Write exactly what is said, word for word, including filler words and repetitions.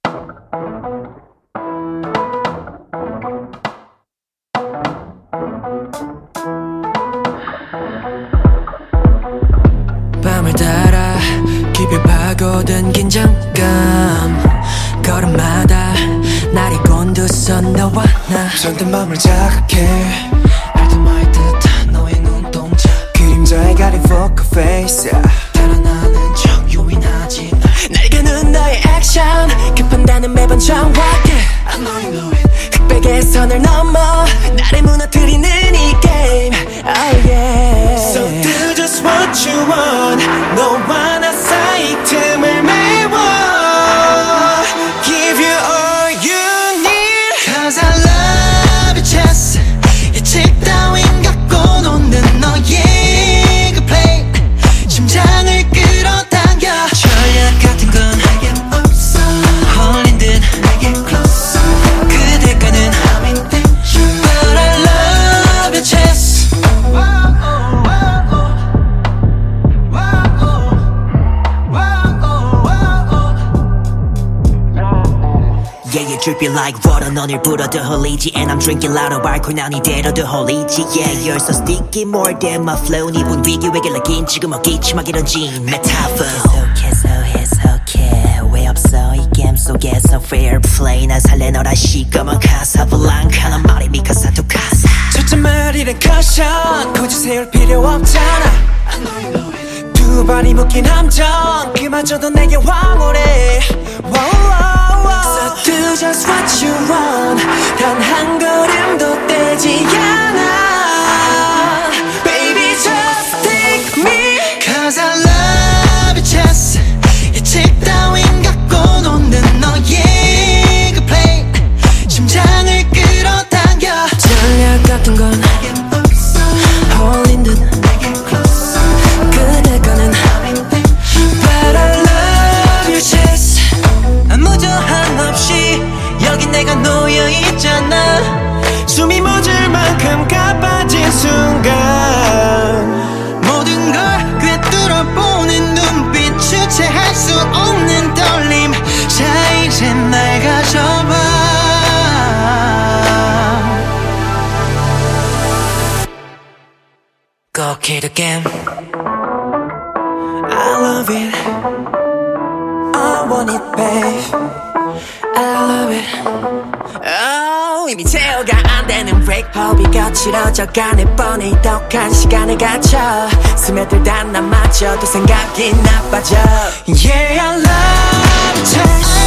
밤을 따라 깊이 파고든 긴장감 걸음마다 날이 곤두선 너와 나 손든 맘을 자극해 알듯 말듯한 너의 눈동자 그림자에 가린 포커 페이스 달아나는 척 유인하지 날 가는 너의 액션 그 판단은 매번 정확해 I know you know it 흑백의 선을 넘어 나를 무너뜨리는 이 게임 Oh yeah So do just what you want 너와 나 사이 틈을 메워 Give you all you need Cause I love your chest 예측 따윈 갖고 노는 너의 그 play 심장을 끌어당겨 전략 같은 건 내겐 없어 홀린 듯 내게 close 그대가는 I'm in danger But I love your chest Yeah, you dripping like water 넌 불어도 흘리지 And I'm drinking louder 알콜 난 이대로도 홀리지 Yeah, you're so sticky more than my flow 네 분 위기외길 느낀 지금 어기침막 이런 진 metaphor 계속해 계속해 왜 없어 이 게임 속에서 fair play 난 살래 너라 시꺼먼 카사블랑카 난 말이 미카사 두 카사 초점을 잃은 caution 굳이 세울 필요 없잖아 I know you know it 두 발이 묶인 함정 그마저도 내게 황홀해 wow, wow, wow. So do just what you want 단 한 걸음도 떼지 않아 Baby just take me Cause I love your chest 예측 따윈 갖고 노는 너의 그 play 심장을 끌어당겨 전략 같은 건 내겐 없어 홀린 듯 내게 close 그대가는 I'm in danger But I love your chest 아무 저항 없이 여기 내가 놓여있잖아 숨이 멎을 만큼 가빠진 순간 모든 걸 꿰뚫어보는 눈빛 주체할 수 없는 떨림 자 이제 날 가져봐 Go kill the game I love it I want it babe I love it oh, 이미 제어가 안 되는 break 호흡이 거칠어져가네 뻔히 독한 시간을 갖춰 스며들다 난 마저도 생각이 나빠져 Yeah I love it